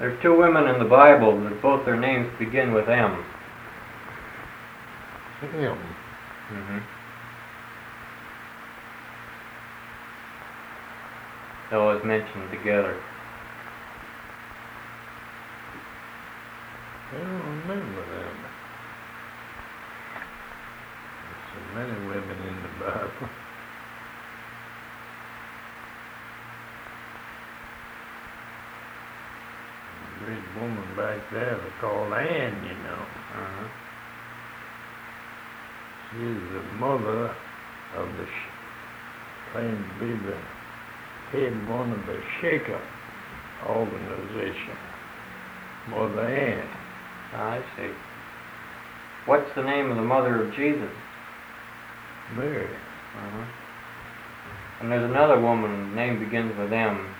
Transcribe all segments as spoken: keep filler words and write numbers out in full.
There's two women in the Bible that both their names begin with M. M. Mm-hmm. They're always mentioned together. I don't remember them. There's so many women in the Bible. The great woman back there was called Anne, you know. Uh-huh. She's the mother of the, sh- claimed to be the head one of the Shaker organization. Mother Ann. I see. What's the name of the mother of Jesus? Mary. Uh-huh. And there's another woman, the name begins with M.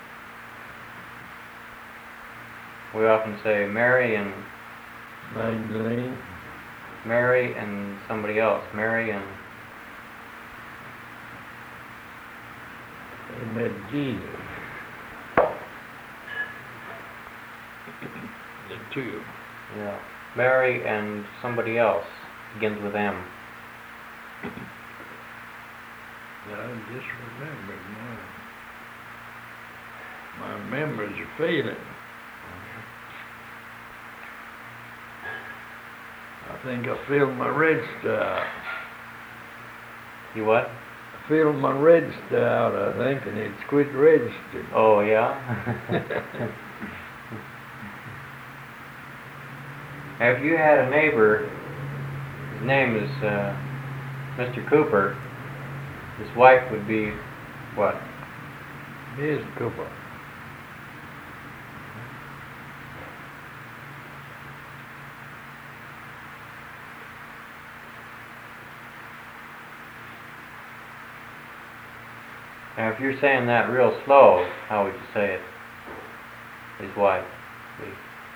We often say Mary and Magdalene. Mary and somebody else. Mary and They met Jesus. The two. yeah, Mary and somebody else begins with M. I just remembered now. My memories are failing. I think I filled my register out. You what? I filled my register out, I think, and it's quit registering. Oh yeah. Now, if you had a neighbor, his name is uh, Mister Cooper, his wife would be what? Miz Cooper. Now, if you're saying that real slow, how would you say it? His wife. Please.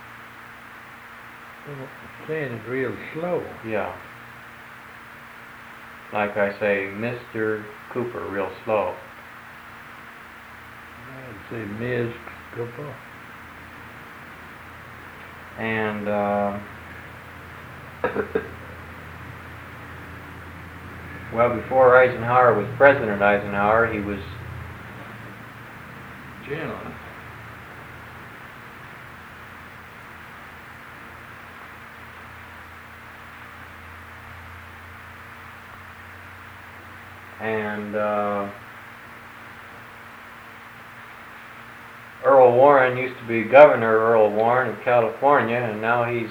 I'm saying it real slow. Yeah. Like I say, Mister Cooper, real slow. I'd say Miz Cooper. And uh, well, before Eisenhower was President Eisenhower, he was General. and uh, Earl Warren used to be Governor Earl Warren of California, and now he's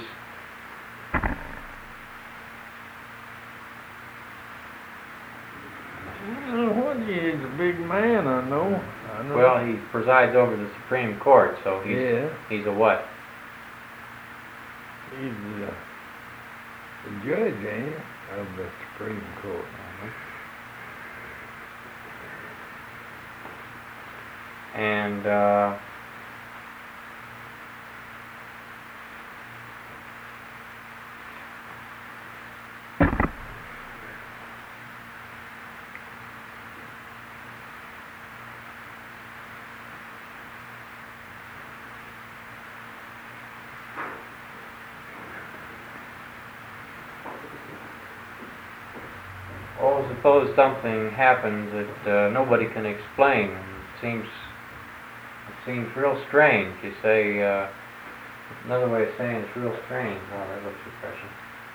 Well, what he's a big man, I know. I know. well, he presides over the Supreme Court, so he's yeah, he's a what? he's uh, the judge, ain't he, of the Supreme Court. And uh, oh, suppose something happens that uh, nobody can explain. It seems it seems real strange. You say uh, another way of saying it's real strange. Oh, that looks refreshing.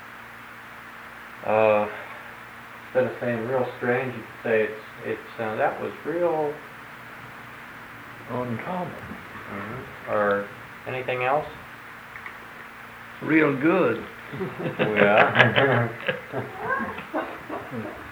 Uh, instead of saying real strange, you could say it's it's uh, that was real Uncommon. mm-hmm. Or anything else. Real good. Yeah.